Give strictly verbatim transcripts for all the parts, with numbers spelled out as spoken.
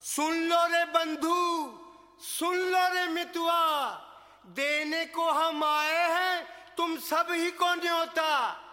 सुन लो रे बंधु, सुन लो रे मितुआ, देने को हम आए हैं तुम सब ही को न्योता।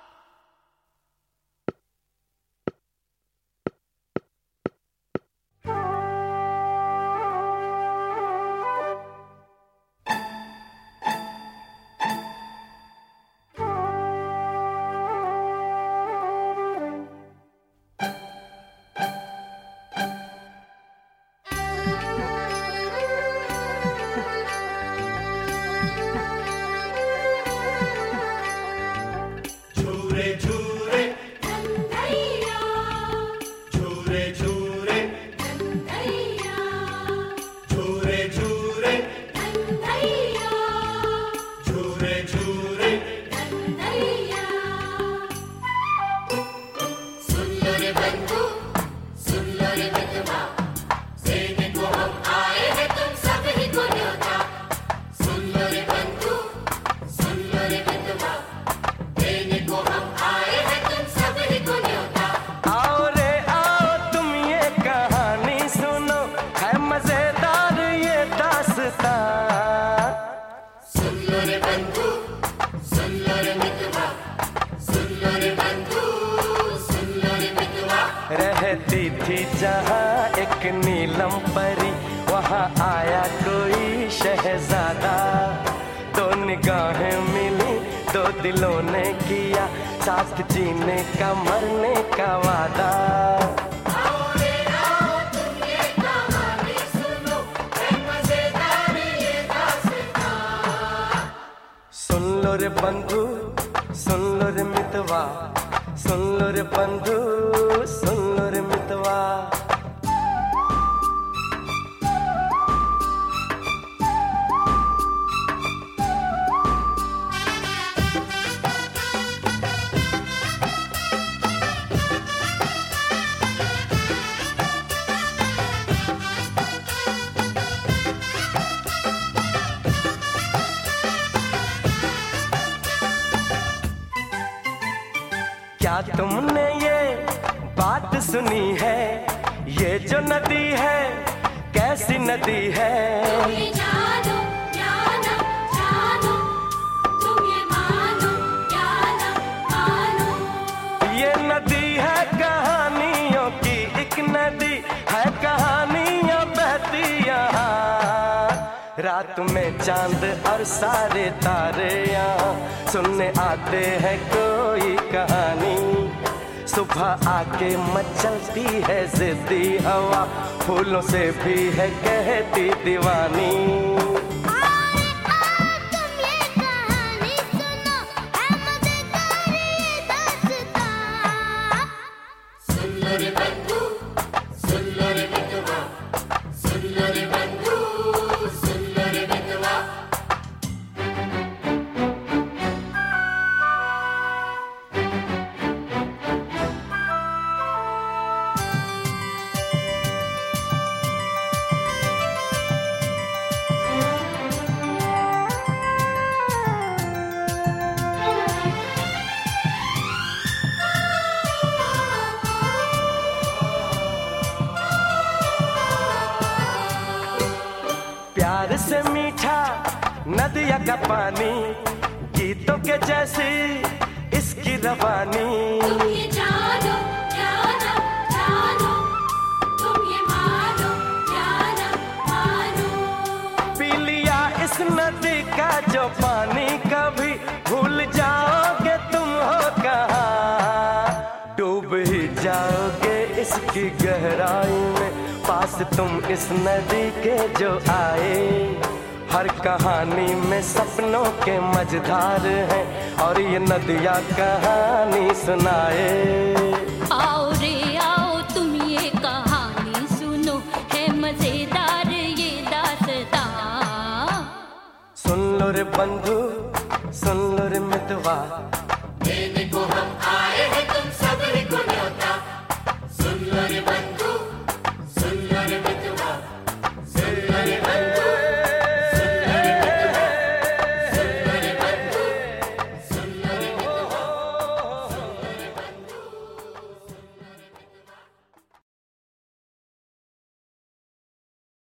रहती थी जहाँ एक नीलम परी, वहाँ आया कोई शहजादा। दो निगाहें मिली, दो दिलों ने किया साथ जीने का मरने का वादा। सुन लो रे बंधु, सुन लो रे मितवा, सुन लो रे बंधु, सुन लो रे मितवा। क्या तुमने ये बात सुनी है, ये जो नदी है कैसी नदी है। तुम ये जानो या न जानो, तुम ये मानो या न मानो। ये नदी है कहानियों की एक नदी है, कहानियां बहती यहाँ। रात में चांद और सारे तारे यहाँ सुनने आते हैं कोई कहानी। सुबह आके मचलती है जिद्दी हवा, फूलों से भी है कहती दीवानी। प्यार से मीठा नदिया का पानी, गीतों के जैसी इसकी रवानी। तुम ये जानो या न जानो, तुम ये मानो या न मानो। पी लिया इस नदी का जो पानी, कभी भूल जाओगे तुम हो कहाँ। डूब ही जाओगे इसकी गहराई में, पास तुम इस नदी के जो आए। हर कहानी में सपनों के मझधार हैं, और ये नदियाँ कहानी सुनाए। आओ रे आओ तुम ये कहानी सुनो, है मजेदार ये दास्तां। सुन लो रे बंधु, सुन लो रे मितवा,